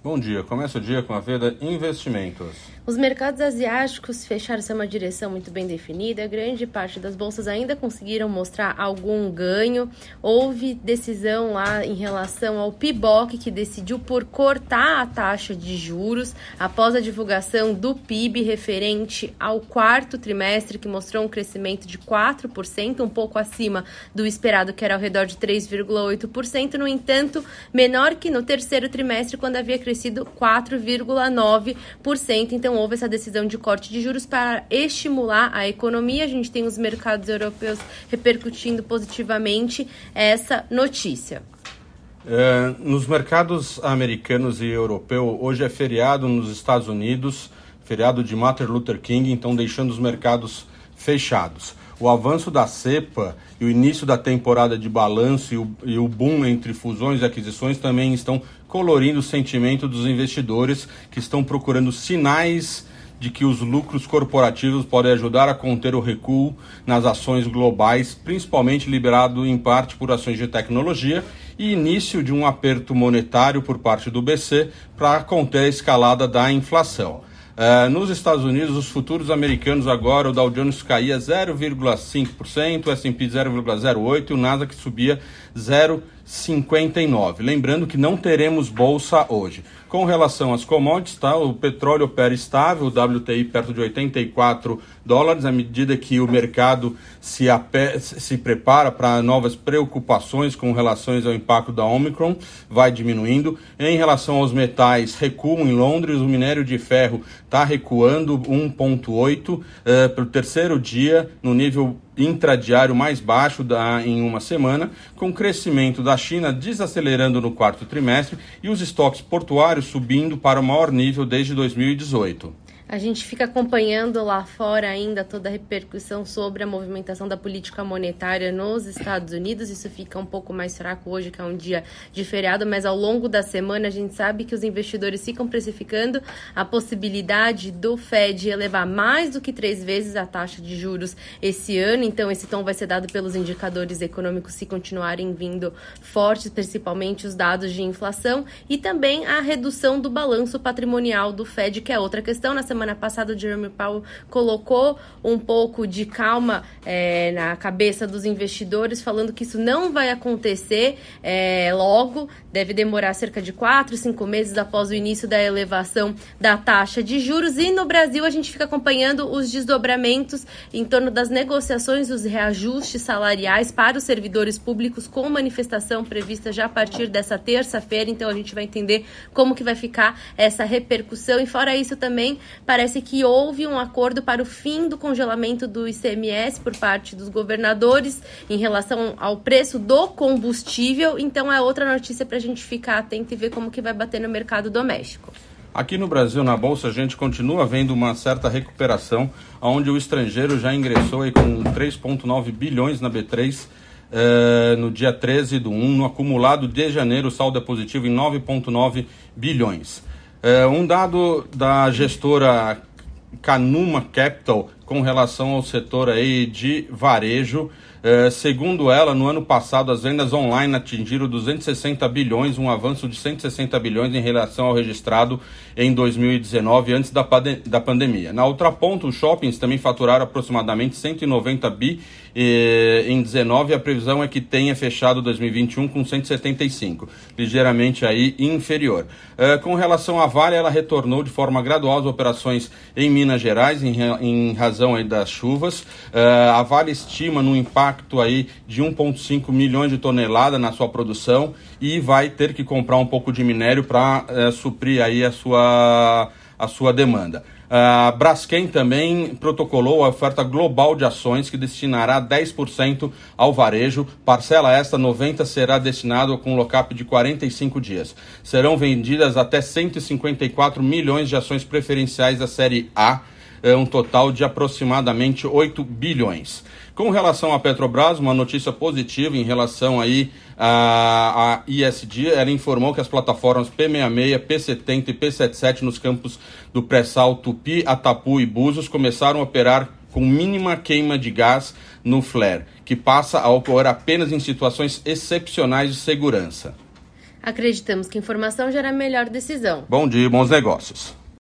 Bom dia. Começa o dia com a Veda Investimentos. Os mercados asiáticos fecharam-se uma direção muito bem definida. Grande parte das bolsas ainda conseguiram mostrar algum ganho. Houve decisão lá em relação ao PIBOC, que decidiu por cortar a taxa de juros após a divulgação do PIB referente ao quarto trimestre, que mostrou um crescimento de 4%, um pouco acima do esperado, que era ao redor de 3,8%. No entanto, menor que no terceiro trimestre, quando havia crescido 4,9%. Então, houve essa decisão de corte de juros para estimular a economia. A gente tem os mercados europeus repercutindo positivamente essa notícia. Nos mercados americanos e europeu, hoje é feriado nos Estados Unidos, feriado de Martin Luther King, então deixando os mercados fechados. O avanço da cepa e o início da temporada de balanço e o boom entre fusões e aquisições também estão colorindo o sentimento dos investidores que estão procurando sinais de que os lucros corporativos podem ajudar a conter o recuo nas ações globais, principalmente liberado em parte por ações de tecnologia e início de um aperto monetário por parte do BC para conter a escalada da inflação. Nos Estados Unidos, os futuros americanos agora, o Dow Jones caía 0,5%, o S&P 0,08% e o Nasdaq subia 0,59%. Lembrando que não teremos bolsa hoje. Com relação às commodities, o petróleo opera estável, o WTI perto de $84, à medida que o mercado se prepara para novas preocupações com relação ao impacto da Omicron, vai diminuindo. Em relação aos metais, recuam em Londres, o minério de ferro está recuando 1,8% pelo terceiro dia, no nível intradiário mais baixo em uma semana, com o crescimento da China desacelerando no quarto trimestre e os estoques portuários subindo para o maior nível desde 2018. A gente fica acompanhando lá fora ainda toda a repercussão sobre a movimentação da política monetária nos Estados Unidos. Isso fica um pouco mais fraco hoje, que é um dia de feriado, mas ao longo da semana a gente sabe que os investidores ficam precificando a possibilidade do Fed elevar mais do que 3 vezes a taxa de juros esse ano. Então esse tom vai ser dado pelos indicadores econômicos se continuarem vindo fortes, principalmente os dados de inflação e também a redução do balanço patrimonial do Fed, que é outra questão. Na semana passada, o Jerome Powell colocou um pouco de calma na cabeça dos investidores, falando que isso não vai acontecer logo, deve demorar cerca de 4, 5 meses após o início da elevação da taxa de juros. E no Brasil, a gente fica acompanhando os desdobramentos em torno das negociações dos reajustes salariais para os servidores públicos, com manifestação prevista já a partir dessa terça-feira. Então, a gente vai entender como que vai ficar essa repercussão. E fora isso também, parece que houve um acordo para o fim do congelamento do ICMS por parte dos governadores em relação ao preço do combustível. Então é outra notícia para a gente ficar atento e ver como que vai bater no mercado doméstico. Aqui no Brasil, na Bolsa, a gente continua vendo uma certa recuperação, onde o estrangeiro já ingressou aí com 3,9 bilhões na B3 no dia 13 do 1. No acumulado de janeiro, o saldo é positivo em 9,9 bilhões. Um dado da gestora Canuma Capital com relação ao setor aí de varejo, segundo ela, no ano passado as vendas online atingiram 260 bilhões, um avanço de 160 bilhões em relação ao registrado em 2019, antes da pandemia. Na outra ponta, os shoppings também faturaram aproximadamente 190 bi em 19, a previsão é que tenha fechado 2021 com 175, ligeiramente aí inferior. Com relação à Vale, ela retornou de forma gradual às operações em Minas Gerais, em razão aí das chuvas. A Vale estima no impacto aí de 1,5 milhões de toneladas na sua produção e vai ter que comprar um pouco de minério para suprir aí a sua demanda. A Braskem também protocolou a oferta global de ações que destinará 10% ao varejo. Parcela esta, 90%, será destinado com lock-up de 45 dias. Serão vendidas até 154 milhões de ações preferenciais da série A, um total de aproximadamente 8 bilhões. Com relação à Petrobras, uma notícia positiva em relação aí a ESG, ela informou que as plataformas P66, P70 e P77 nos campos do pré-sal Tupi, Atapu e Búzios começaram a operar com mínima queima de gás no flare, que passa a ocorrer apenas em situações excepcionais de segurança. Acreditamos que informação gera melhor decisão. Bom dia e bons negócios.